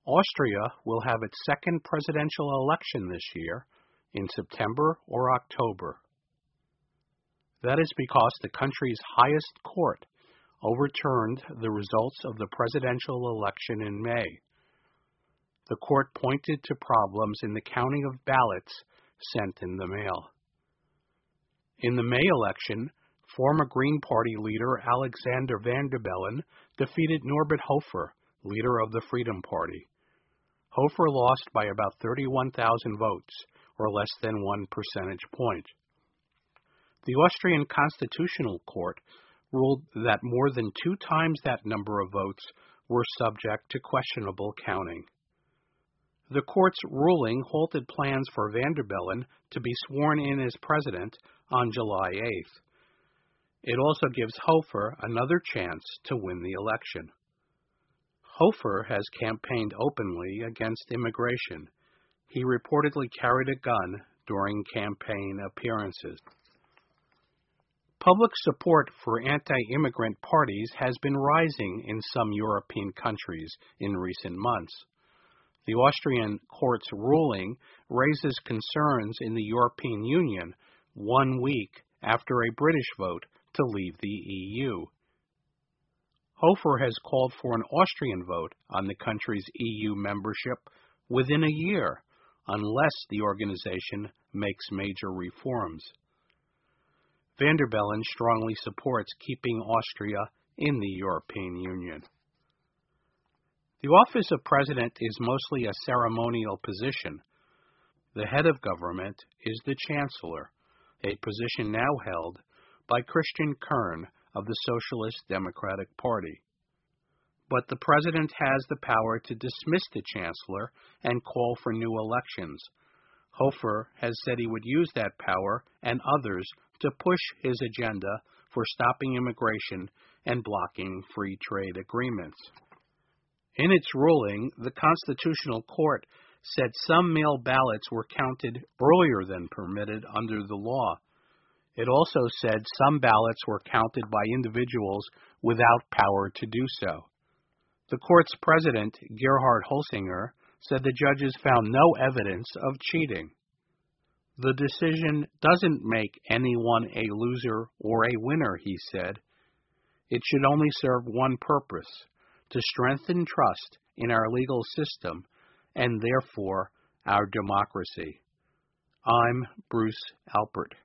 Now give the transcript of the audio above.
Austria will have its second presidential election this year in September or October. That is because the country's highest court overturned the results of the presidential election in May. The court pointed to problems in the counting of ballots sent in the mail. In the May election, former Green Party leader Alexander Van der Bellen defeated Norbert Hofer, leader of the Freedom Party. Hofer lost by about 31,000 votes, or less than 1 percentage point. The Austrian Constitutional Court ruled that more than 2 times that number of votes were subject to questionable counting. The court's ruling halted plans for Van der Bellen to be sworn in as president on July 8th. It also gives Hofer another chance to win the election. Hofer has campaigned openly against immigration. He reportedly carried a gun during campaign appearances. Public support for anti-immigrant parties has been rising in some European countries in recent months. The Austrian court's ruling raises concerns in the European Union 1 week after a British vote to leave the EU. Hofer has called for an Austrian vote on the country's EU membership within a year, unless the organization makes major reforms. Van der Bellen strongly supports keeping Austria in the European Union. The office of president is mostly a ceremonial position. The head of government is the chancellor, a position now held by Christian Kern of the Socialist Democratic Party. But the president has the power to dismiss the chancellor and call for new elections. Hofer has said he would use that power and others to push his agenda for stopping immigration and blocking free trade agreements. In its ruling, the Constitutional Court said some mail ballots were counted earlier than permitted under the law. It also said some ballots were counted by individuals without power to do so. The court's president, Gerhard Holsinger, said the judges found no evidence of cheating. The decision doesn't make anyone a loser or a winner, he said. It should only serve one purpose: to strengthen trust in our legal system and therefore our democracy. I'm Bruce Alpert.